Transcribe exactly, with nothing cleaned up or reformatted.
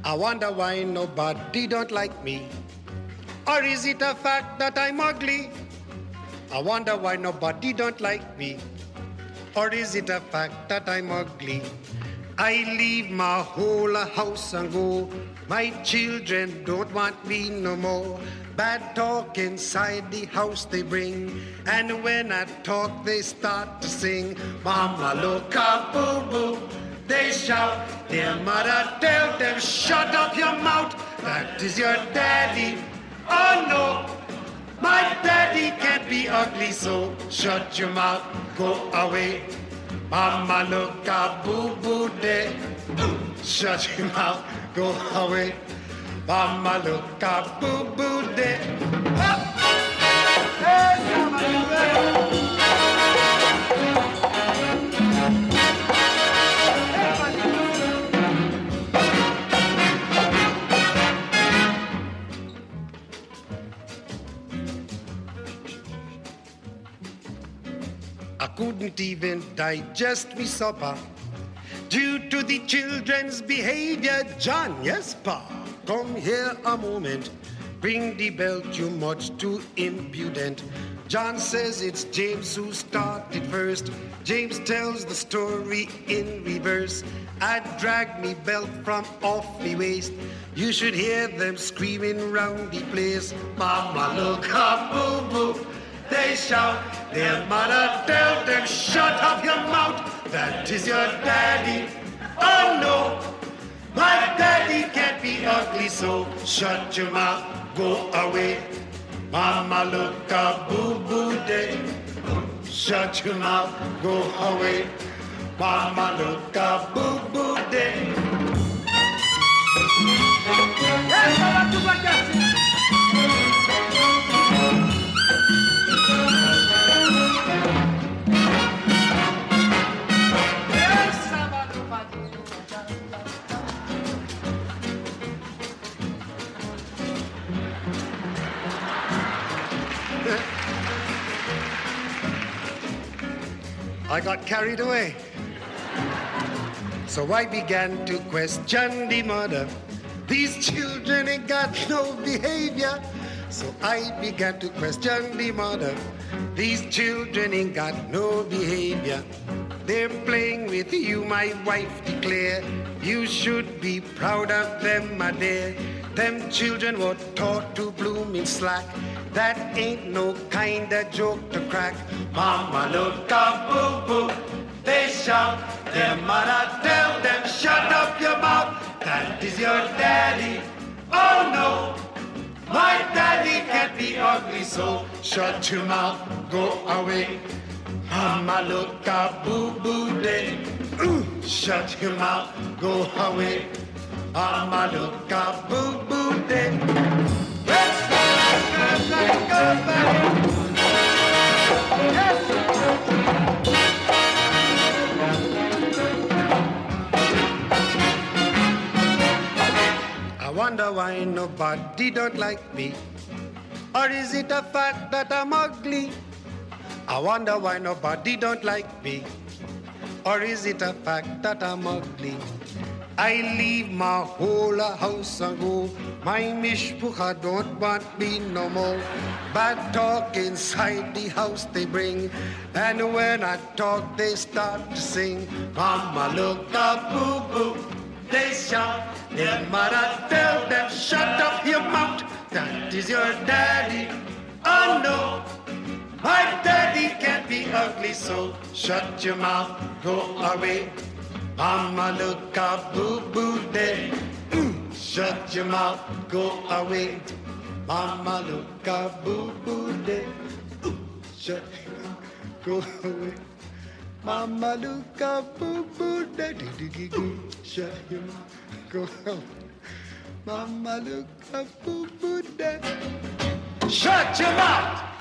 I wonder why nobody don't like me. Or is it a fact that I'm ugly? I wonder why nobody don't like me. Or is it a fact that I'm ugly? I leave my whole house and go. My children don't want me no more. Bad talk inside the house they bring. And when I talk they start to sing. Mama look up, boo-boo. They shout, their mother tell them, shut up your mouth, that is your daddy. Oh no, my daddy can't be ugly, so shut your mouth, go away. Mama look a boo-boo day, shut your mouth, go away. Mama look a boo-boo day. I couldn't even digest me supper due to the children's behavior. John, yes, Pa, come here a moment. Bring the belt, you much too impudent. John says it's James who started first. James tells the story in reverse. I dragged me belt from off me waist. You should hear them screaming round the place. Mama, look up, boo-boo. They shout, their mother tell them, shut up your mouth, that is your daddy. Oh no, my daddy can't be ugly, so shut your mouth, go away. Mama look a boo-boo day, shut your mouth, go away. Mama look a boo-boo day. Yes, I want to like that. I got carried away. So I began to question the mother. These children ain't got no behavior. So I began to question the mother. These children ain't got no behavior. They're playing with you, my wife declare. You should be proud of them, my dear. Them children were taught to bloom in slack. That ain't no kind of joke to crack. Mama look up, boo-boo. They shout, their mother tell them, shut up your mouth, that is your daddy. Oh no, my daddy can't be ugly, so shut your mouth, go away. Mama look up, boo-boo day. Shut your mouth, go away. Mama look up, boo-boo day. Let's go, let's go back. Yes. I wonder why nobody don't like me. Or is it a fact that I'm ugly? I wonder why nobody don't like me. Or is it a fact that I'm ugly? I leave my whole house and go. My mishpucha don't want me no more. Bad talk inside the house they bring. And when I talk they start to sing. Mama look up, boo-boo. They shout, their mother tell them, shut up your mouth, that is your daddy. Oh no, my daddy can't be ugly, so shut your mouth, go away. Mama look up, boo-boo day. Shut your mouth, go away. Mama look up, boo-boo day. Shut your mouth, go away. Mama look up, boo-boo day. Shut your mouth, go away. Mama look up, boo-boo day. Shut your mouth!